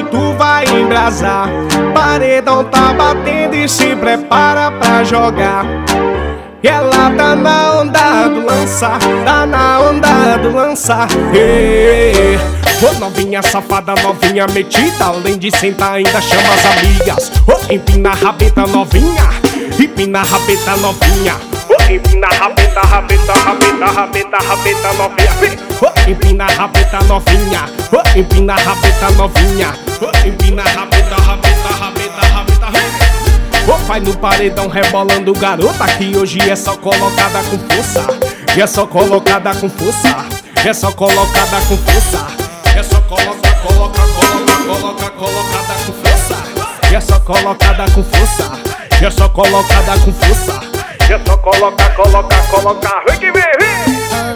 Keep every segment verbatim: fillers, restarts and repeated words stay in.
hoje tu vai embrasar. Paredão tá batendo e se prepara pra jogar. E ela tá na onda do lançar, tá na onda do lançar. Hey, ô novinha safada, novinha metida, além de sentar ainda chama as amigas. Ô empina a rabeta novinha, empina a rabeta novinha. Ô empina a rabeta, rabeta, rabeta, rabeta, rabeta novinha. Ô empina a rabeta novinha, ô empina a rabeta novinha. Ô empina a rabeta, rabeta, rabeta, rabeta, rabeta. Ô vai no paredão rebolando garota, que hoje é só colocada com força. E é só colocada com força. É só colocada com força. É só coloca, coloca, coloca, coloca, colocada com força. E é só colocada com força. E é só colocada com força. E é só coloca, coloca, coloca. Vem que vem, vem.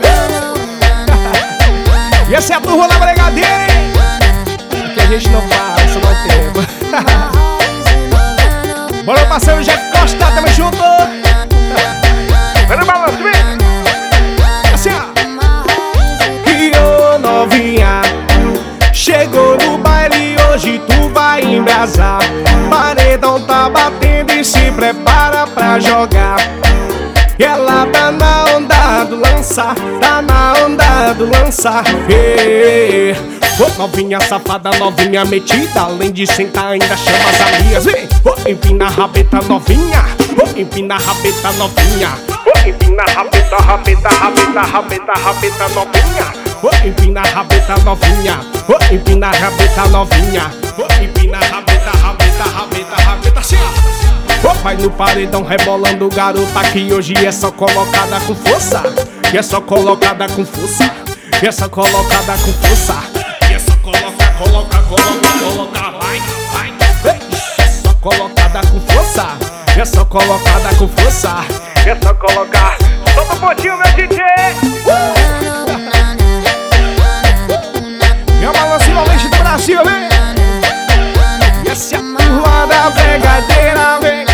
E essa é a turma da brigadeira, hein? Que a gente não passa, não tempo. Bora parceiro Jeff Costa, tamo junto. Vai no balanço, vem. Assim ó. E ô novinha, chegou no baile, hoje tu vai embrasar. Paredão tá batendo e se prepara pra jogar. E ela tá na onda do lançar, tá na onda do lançar. Hey, ô novinha safada, novinha metida, além de sentar ainda chama as amigas. Ô empina a rabeta novinha, ô empina a rabeta novinha. Ô empina a rabeta, rabeta, rabeta, rabeta, rabeta novinha. Ô empina a rabeta novinha, ô empina a rabeta novinha. Ô empina a rabeta, rabeta, rabeta, rabeta, assim ó. Ô vai no paredão rebolando garota, que hoje é só colocada com força. E é só colocada com força. E é só colocada com força. E é só coloca, coloca, coloca, coloca, vai, vai. É só colocada com força. E é só colocada com força. E é só colocar. Solta um pontinho, meu D J. E é o balancinho ao leste do Brasil, vem. E essa é a turma da brigadeira, vem.